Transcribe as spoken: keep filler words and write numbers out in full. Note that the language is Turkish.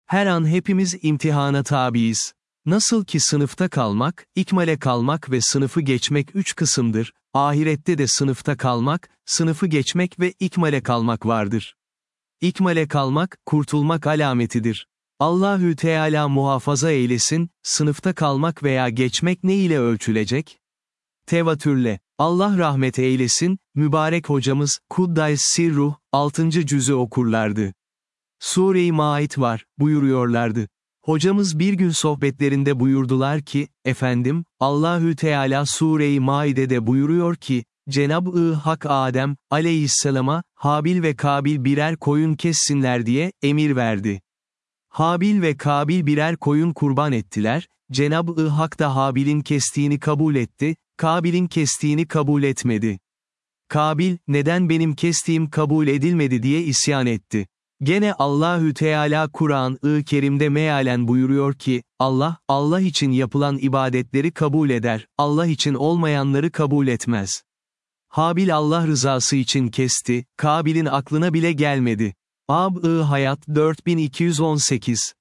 Her an hepimiz imtihana tabiiz. Nasıl ki sınıfta kalmak, ikmale kalmak ve sınıfı geçmek üç kısımdır, ahirette de sınıfta kalmak, sınıfı geçmek ve ikmale kalmak vardır. İkmale kalmak, kurtulmak alametidir. Allahü Teala muhafaza eylesin, sınıfta kalmak veya geçmek ne ile ölçülecek? Tevatürle. Allah rahmet eylesin, mübarek hocamız, Kuddays Sirruh, altıncı cüzü okurlardı. Sure-i Maid var, buyuruyorlardı. Hocamız bir gün sohbetlerinde buyurdular ki, efendim, Allahü Teala Sure-i Maide'de buyuruyor ki, Cenab-ı Hak Adem, aleyhisselama, Habil ve Kabil birer koyun kessinler diye, emir verdi. Habil ve Kabil birer koyun kurban ettiler, Cenab-ı Hak da Habil'in kestiğini kabul etti, Kabil'in kestiğini kabul etmedi. Kabil, neden benim kestiğim kabul edilmedi diye isyan etti. Gene Allahü Teala Kur'an-ı Kerim'de mealen buyuruyor ki, Allah, Allah için yapılan ibadetleri kabul eder, Allah için olmayanları kabul etmez. Habil Allah rızası için kesti, Kabil'in aklına bile gelmedi. Ab-ı Hayat dört bin iki yüz on sekiz